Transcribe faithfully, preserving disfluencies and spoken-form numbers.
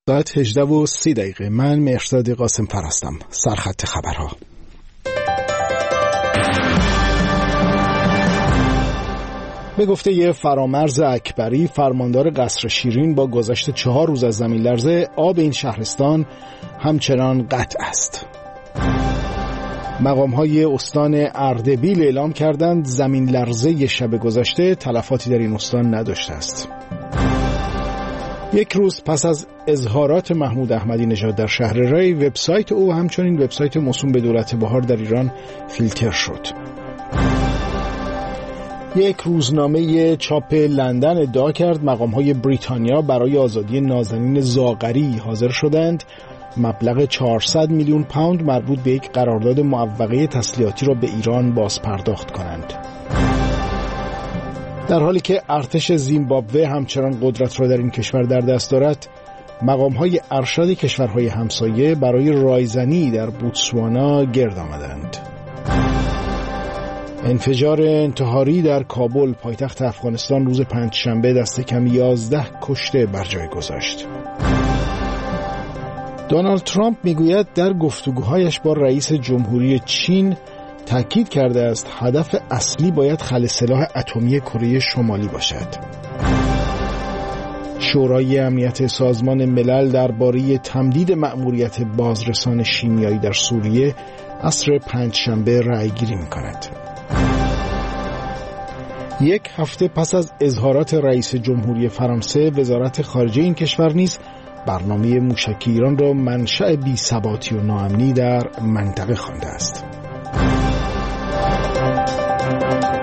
ساعت هجده و سی دقیقه. من مهرداد قاسم‌فر هستم. سرخط خبرها. به گفته یه فرامرز اکبری، فرماندار قصر شیرین، با گذشت چهار روز از زمین لرزه آب این شهرستان همچنان قطع است. مقام‌های استان اردبیل اعلام کردند زمین لرزه شب گذشته تلفاتی در این استان نداشته است. یک روز پس از اظهارات محمود احمدی نژاد در شهر ری، وبسایت او و همچنین وبسایت موسوم به دولت بهار در ایران فیلتر شد. یک روزنامه چاپ لندن ادعا کرد مقام‌های بریتانیا برای آزادی نازنین زاغری حاضر شدند مبلغ چهارصد میلیون پوند مربوط به یک قرارداد معوقه تسلیحاتی را به ایران باز پرداخت کنند. در حالی که ارتش زیمبابوه همچنان قدرت را در این کشور در دست دارد، مقام‌های ارشد کشورهای همسایه برای رایزنی در بوتسوانا گرد آمدند. انفجار انتحاری در کابل، پایتخت افغانستان، روز پنجشنبه دست کم یازده کشته بر جای گذاشت. دونالد ترامپ میگوید در گفتگوهایش با رئیس جمهوری چین تأکید کرده است هدف اصلی باید خلع سلاح اتمی کره شمالی باشد. شورای امنیت سازمان ملل درباره تمدید مأموریت بازرسان شیمیایی در سوریه عصر پنجشنبه رأیگیری می‌کند. یک هفته پس از اظهارات رئیس جمهوری فرانسه، وزارت خارجه این کشور نیز برنامه موشکی ایران را منشأ بی‌ثباتی و ناامنی در منطقه خوانده است.